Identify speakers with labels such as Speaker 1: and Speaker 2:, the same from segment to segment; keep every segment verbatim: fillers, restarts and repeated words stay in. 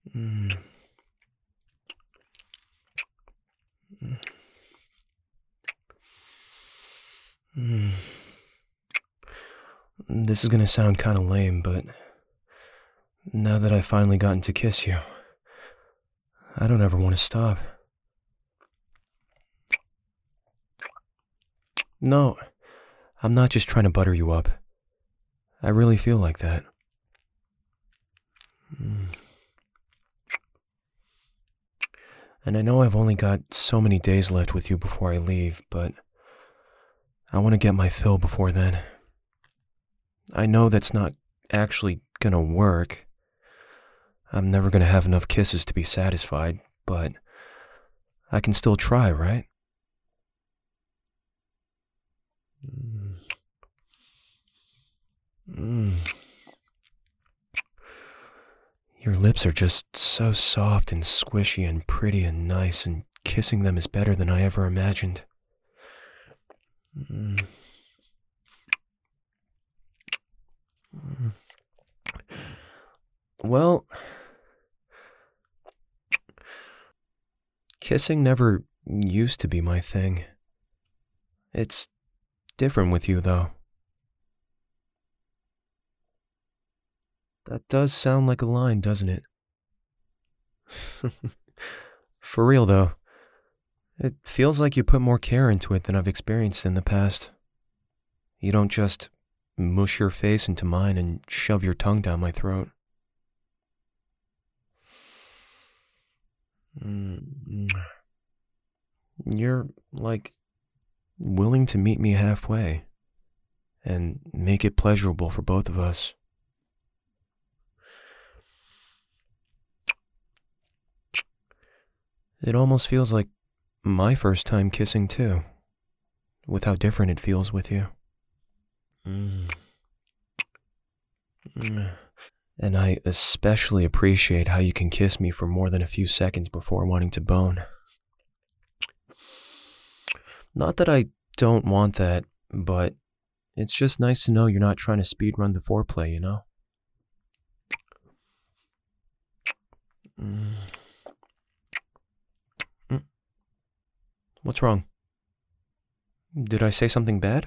Speaker 1: Mm. Mm. This is gonna sound kind of lame, but now that I've finally gotten to kiss you, I don't ever want to stop. No, I'm not just trying to butter you up. I really feel like that. Mm. And I know I've only got so many days left with you before I leave, but I want to get my fill before then. I know that's not actually gonna work. I'm never gonna have enough kisses to be satisfied, but I can still try, right? Mm. Mm. Your lips are just so soft and squishy and pretty and nice, and kissing them is better than I ever imagined. Mm. Mm. Well, kissing never used to be my thing. It's different with you, though. That does sound like a line, doesn't it? For real, though, it feels like you put more care into it than I've experienced in the past. You don't just mush your face into mine and shove your tongue down my throat. Mm. You're, like, willing to meet me halfway and make it pleasurable for both of us. It almost feels like my first time kissing, too, with how different it feels with you. Mm. Mm. And I especially appreciate how you can kiss me for more than a few seconds before wanting to bone. Not that I don't want that, but it's just nice to know you're not trying to speedrun the foreplay, you know? Mm. Mm. What's wrong? Did I say something bad?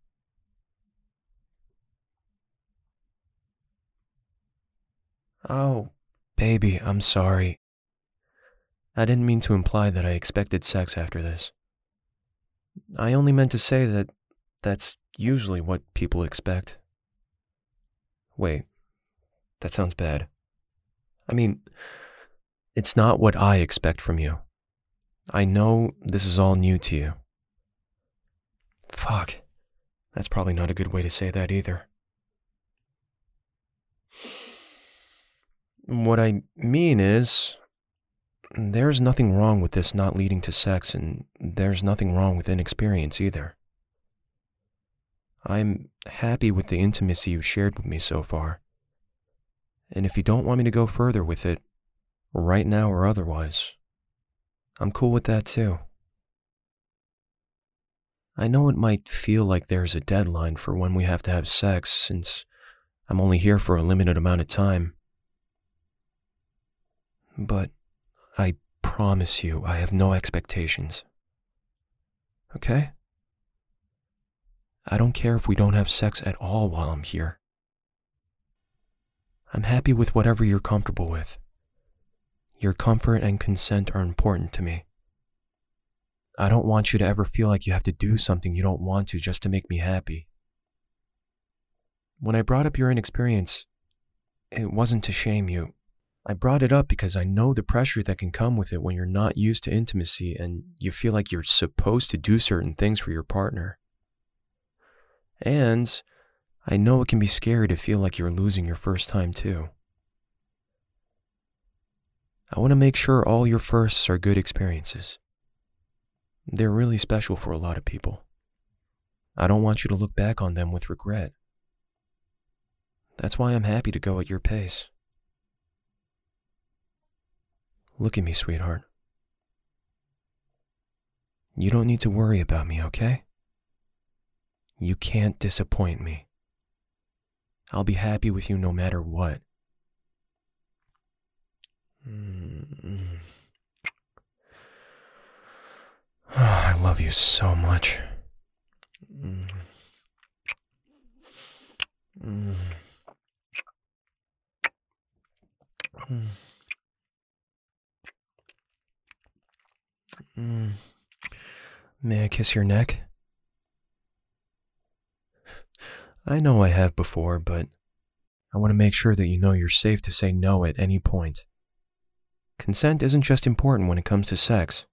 Speaker 1: Oh, baby, I'm sorry. I didn't mean to imply that I expected sex after this. I only meant to say that that's usually what people expect. Wait, that sounds bad. I mean, it's not what I expect from you. I know this is all new to you. Fuck, that's probably not a good way to say that either. What I mean is, there's nothing wrong with this not leading to sex, and there's nothing wrong with inexperience either. I'm happy with the intimacy you've shared with me so far. And if you don't want me to go further with it, right now or otherwise, I'm cool with that too. I know it might feel like there's a deadline for when we have to have sex, since I'm only here for a limited amount of time. But I promise you I have no expectations. Okay? I don't care if we don't have sex at all while I'm here. I'm happy with whatever you're comfortable with. Your comfort and consent are important to me. I don't want you to ever feel like you have to do something you don't want to just to make me happy. When I brought up your inexperience, it wasn't to shame you. I brought it up because I know the pressure that can come with it when you're not used to intimacy and you feel like you're supposed to do certain things for your partner. And I know it can be scary to feel like you're losing your first time too. I want to make sure all your firsts are good experiences. They're really special for a lot of people. I don't want you to look back on them with regret. That's why I'm happy to go at your pace. Look at me, sweetheart. You don't need to worry about me, okay? You can't disappoint me. I'll be happy with you no matter what. you so much. Mm. Mm. Mm. Mm. May I kiss your neck? I know I have before, but I want to make sure that you know you're safe to say no at any point. Consent isn't just important when it comes to sex.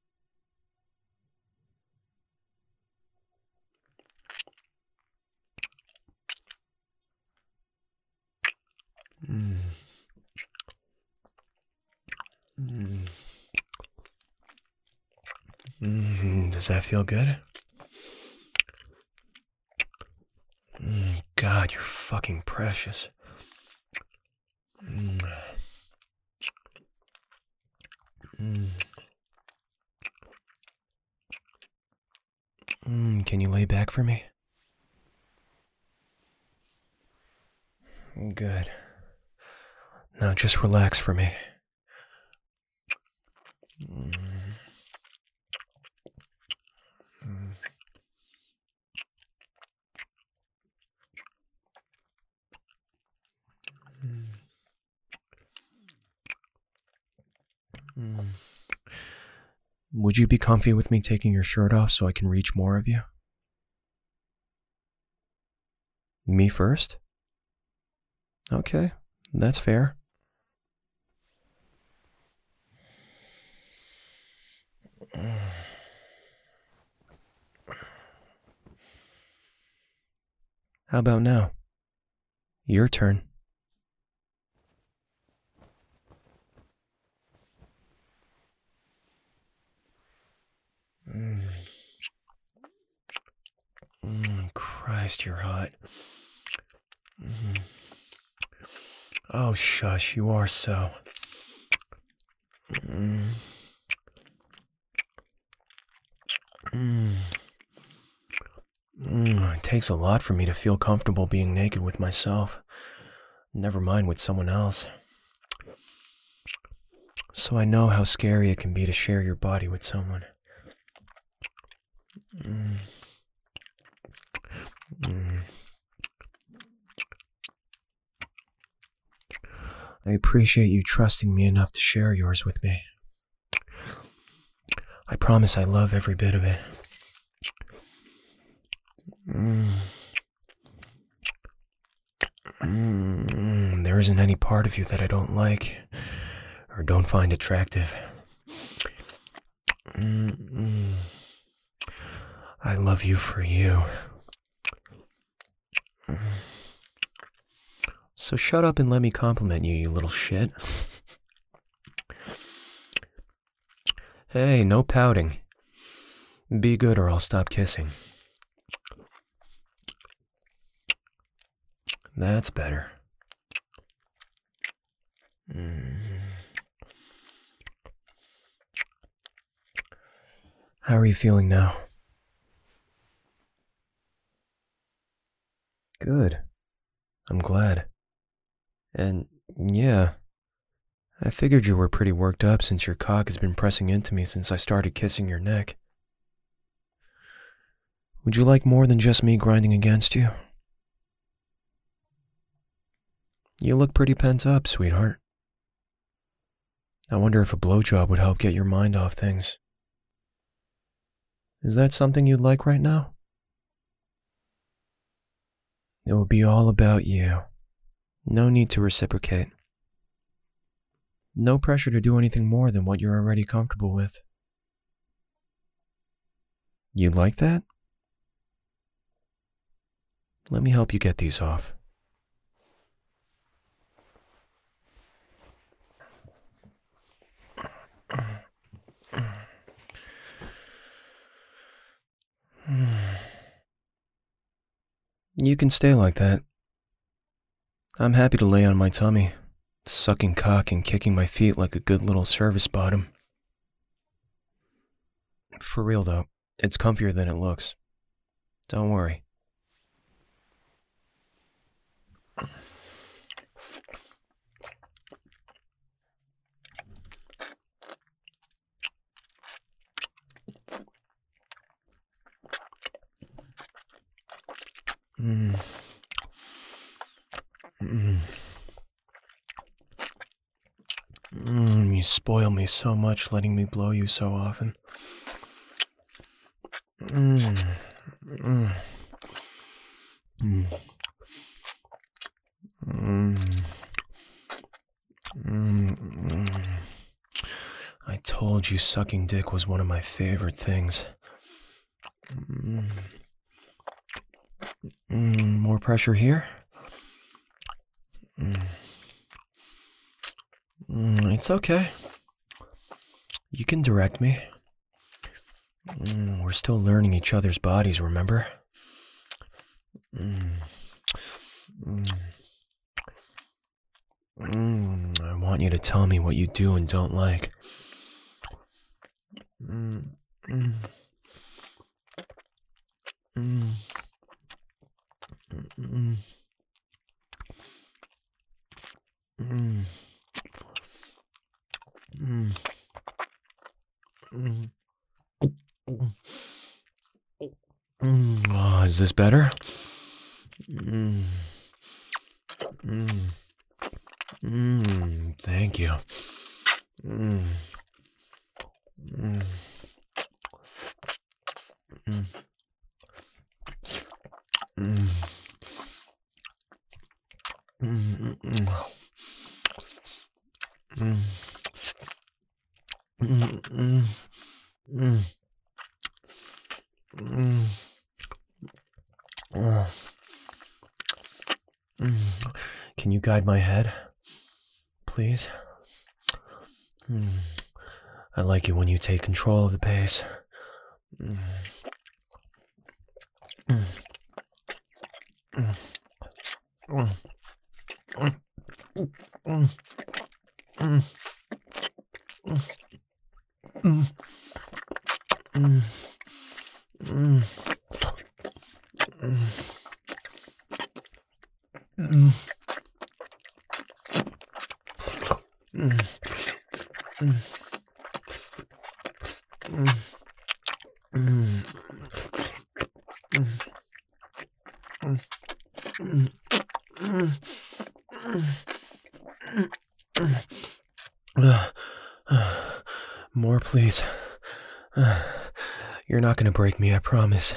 Speaker 1: Mm. Mm. Mm. Does that feel good? Mm. God, you're fucking precious. Mm. Mm. Mm. Can you lay back for me? Good. Now just relax for me. Mm. Mm. Mm. Would you be comfy with me taking your shirt off so I can reach more of you? Me first? Okay, that's fair. How about now? Your turn. Mm. Mm, Christ, you're hot. Mm. Oh, shush, you are so. Mm. Mm. Mm. It takes a lot for me to feel comfortable being naked with myself, never mind with someone else. So I know how scary it can be to share your body with someone. Mm. Mm. I appreciate you trusting me enough to share yours with me. I promise I love every bit of it. Mm. Mm. There isn't any part of you that I don't like or don't find attractive. Mm. I love you for you. So shut up and let me compliment you, you little shit. Hey, no pouting. Be good or I'll stop kissing. That's better. Mm. How are you feeling now? Good. I'm glad. And yeah, I figured you were pretty worked up since your cock has been pressing into me since I started kissing your neck. Would you like more than just me grinding against you? You look pretty pent up, sweetheart. I wonder if a blowjob would help get your mind off things. Is that something you'd like right now? It will be all about you. No need to reciprocate. No pressure to do anything more than what you're already comfortable with. You like that? Let me help you get these off. You can stay like that. I'm happy to lay on my tummy, sucking cock and kicking my feet like a good little service bottom. For real though, it's comfier than it looks. Don't worry. Mm, you spoil me so much letting me blow you so often. Mm, mm, mm, mm, mm, mm. I told you sucking dick was one of my favorite things. Mm, mm, more pressure here? Mm, mm, it's okay. You can direct me. Mm, we're still learning each other's bodies, remember? Mm, mm, mm, I want you to tell me what you do and don't like. Mm, mm, mm, mm, mm, mm, mm, mm. Mm, oh, is this better? Mm, mm, mm, thank you. Mm, mm, mm, mm, mm, mm, mm, mm, mm, mm, mm. Oh, mm. Can you guide my head, please? Mm. I like it when you take control of the pace. Mm. Mm. Mm. Mm. Mm. Mm. Mm. Mm. Mm. Mm. Mm. Mm. Mm. Mm. More, please. You're not gonna break me, I promise.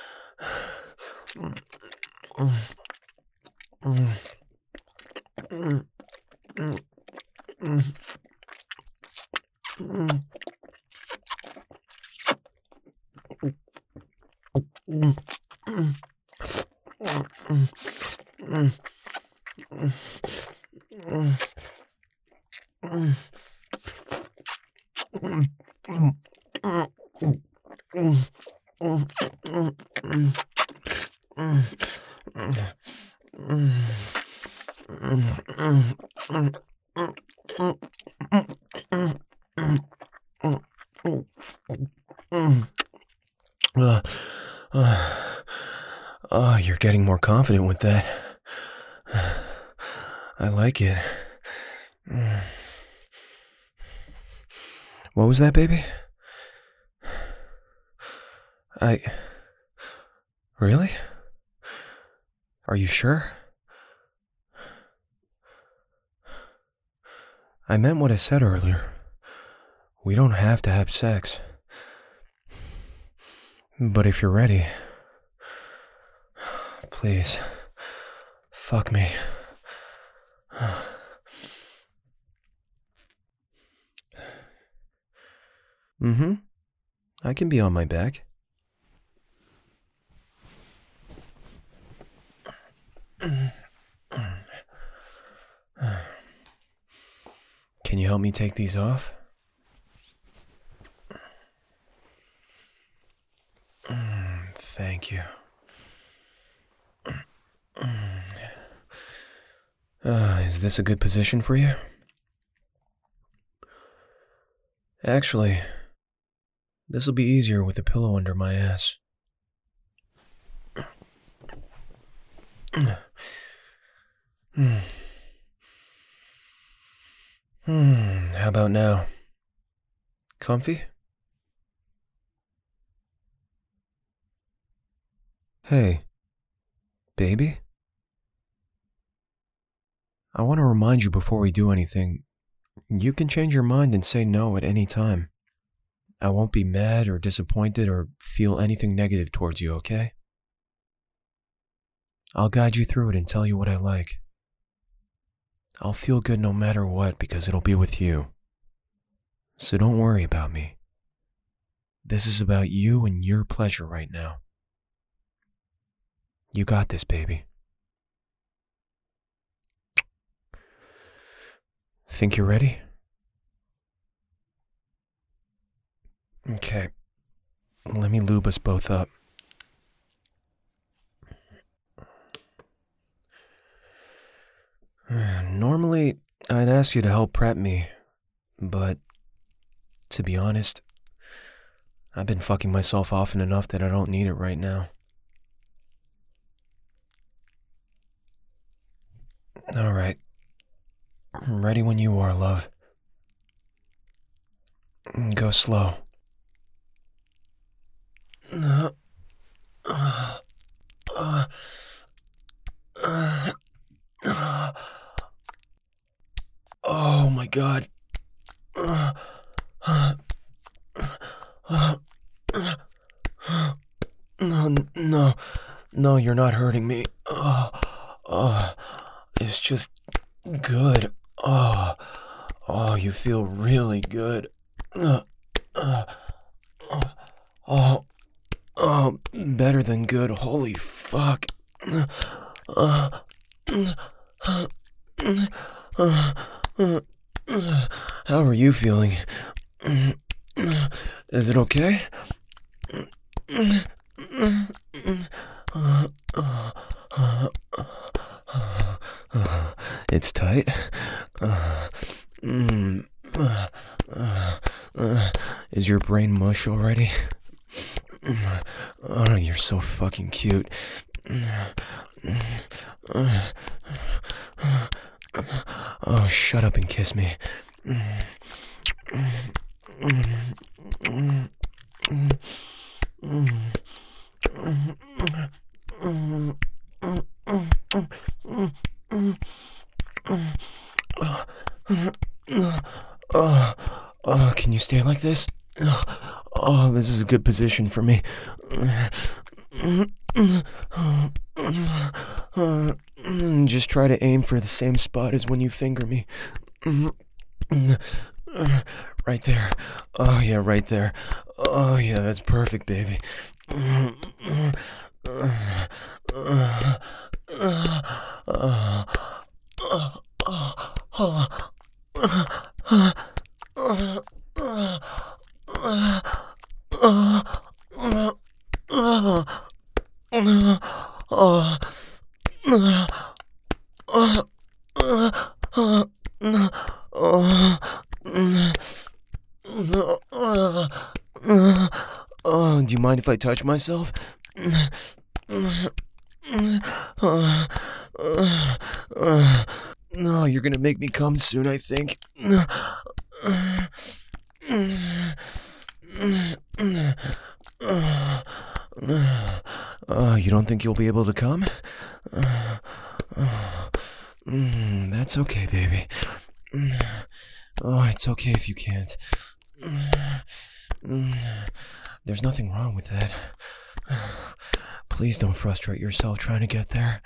Speaker 1: Uh, uh, oh, you're getting more confident with that. I like it. What was that, baby? I... Really? Are you sure? I meant what I said earlier. We don't have to have sex. But if you're ready, please, fuck me. Mm-hmm. I can be on my back. Can you help me take these off? Thank you. Uh, is this a good position for you? Actually, this'll be easier with a pillow under my ass. Hmm. Hmm. How about now? Comfy? Hey, baby? I want to remind you before we do anything, You can change your mind and say no at any time. I won't be mad or disappointed or feel anything negative towards you, okay? I'll guide you through it and tell you what I like. I'll feel good no matter what because it'll be with you. So don't worry about me. This is about you and your pleasure right now. You got this, baby. Think you're ready? Okay. Let me lube us both up. Normally, I'd ask you to help prep me, but to be honest, I've been fucking myself often enough that I don't need it right now. Alright. Ready when you are, love. Go slow. Uh, uh, uh, uh, uh, oh my god. Uh, uh, uh, uh, no, no, no, you're not hurting me. Uh, uh, it's just good. Oh, oh, you feel really good. Uh, uh, uh, oh, oh, better than good. Holy fuck. Uh, uh, uh, uh, uh, uh, how are you feeling? Is it okay? It's tight. Uh, mm, uh, uh, uh, is your brain mush already? Oh, you're so fucking cute. Oh, shut up and kiss me. Oh, oh, can you stay like this? Oh, this is a good position for me. Just try to aim for the same spot as when you finger me. Right there. Oh, yeah, right there. Oh, yeah, that's perfect, baby. Oh, do you mind if I touch myself? No, you're gonna make me come soon, I think. Oh, you don't think you'll be able to come? Mm, that's okay, baby. Oh, it's okay if you can't. There's nothing wrong with that. Please don't frustrate yourself trying to get there.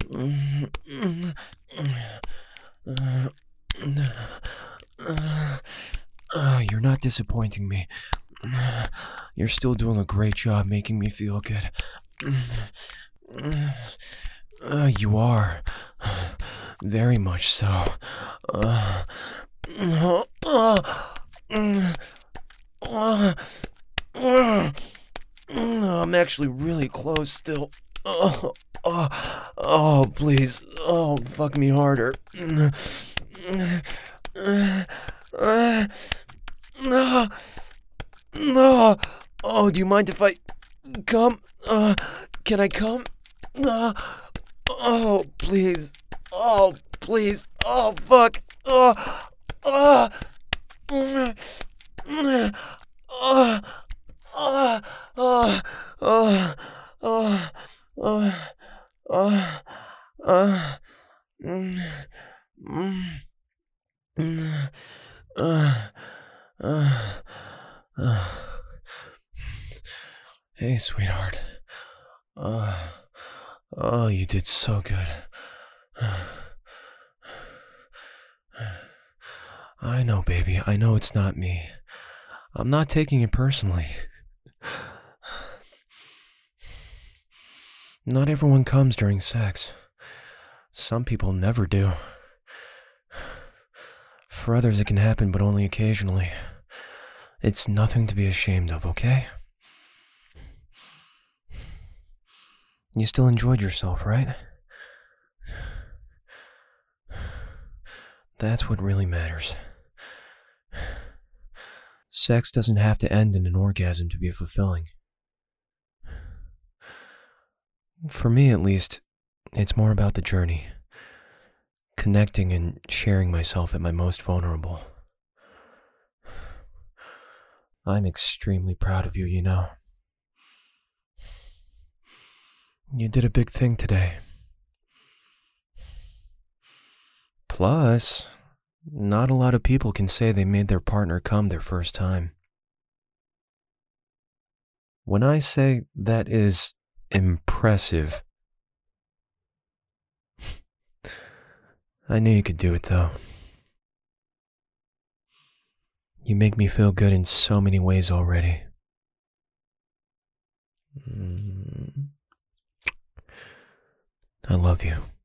Speaker 1: Uh, you're not disappointing me. You're still doing a great job making me feel good. Uh, you are. Very much so. Uh, uh, uh, uh, uh, I'm actually really close still. Oh, oh, oh, please. Oh, fuck me harder. Uh, uh, no. No. Oh, do you mind if I come? Uh, can I come? Uh, oh, please. Oh, please. Oh, fuck. Oh, oh. Uh, uh, uh, uh, uh, uh, uh, uh, uh, uh, mm, mm, mm. Uh, uh, uh. Hey, sweetheart. Uh, oh, you did so good. I know, baby. I know it's not me. I'm not taking it personally. Not everyone comes during sex. Some people never do. For others, it can happen, but only occasionally. It's nothing to be ashamed of, okay? You still enjoyed yourself, right? That's what really matters. Sex doesn't have to end in an orgasm to be fulfilling. For me, at least, it's more about the journey. Connecting and sharing myself at my most vulnerable. I'm extremely proud of you, you know. You did a big thing today. Plus, not a lot of people can say they made their partner come their first time. When I say that is impressive, I knew you could do it though. You make me feel good in so many ways already. Mm. I love you.